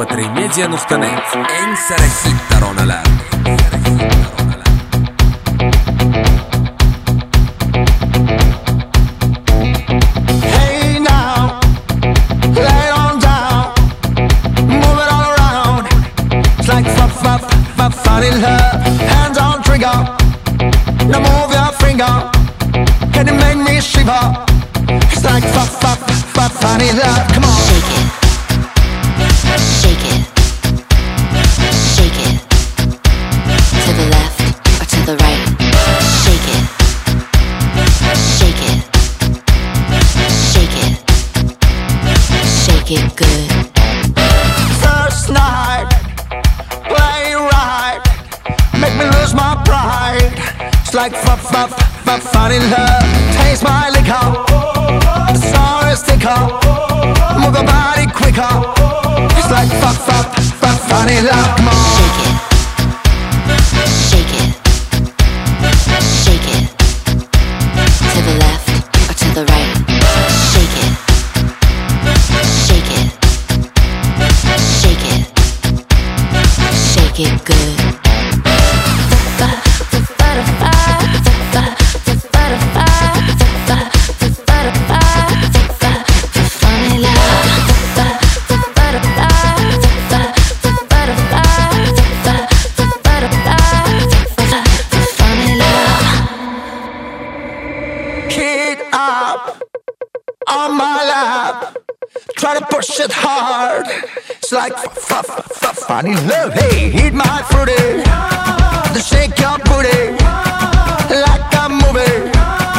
mp3media.net. Ensäre hittaron läbi. Hey now, lay it on down, move it all around. It's like funny love, hands on trigger. Now move your finger, can you make me shiver? It's like funny love, come on. Shake it, shake it, to the left or to the right. Shake it, shake it, shake it, shake it good. First night, play right, make me lose my pride. It's like funny love, taste my liquor. The sorry sticker, move your body quicker. It's like funny love, come on. Shake it, shake it, to the left or to the right. Shake it, shake it, shake it, shake it good. On my lap, try to push it hard. It's like funny love. Hey, eat my fruity, then shake your booty like a movie.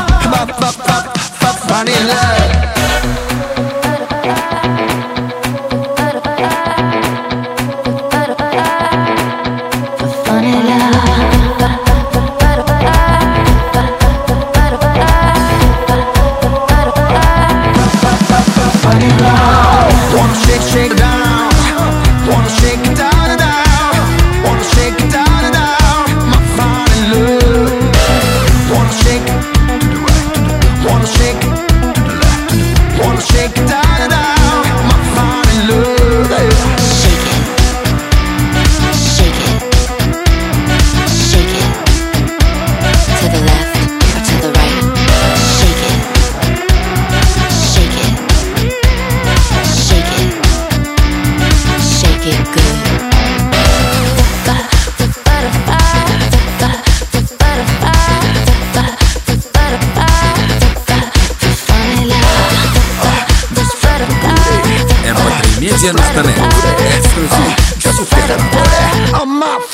Funny love. Wanna shake it down, wanna shake it down and down, wanna shake it down and down, my funny love. Wanna shake it to the right, wanna shake it to the left, wanna shake it down and down, my funny love. Shake it, shake it, shake it, to the left or to the right. Shake it, shake it, shake it, shake it good. mp3media.net. Exclusive. On my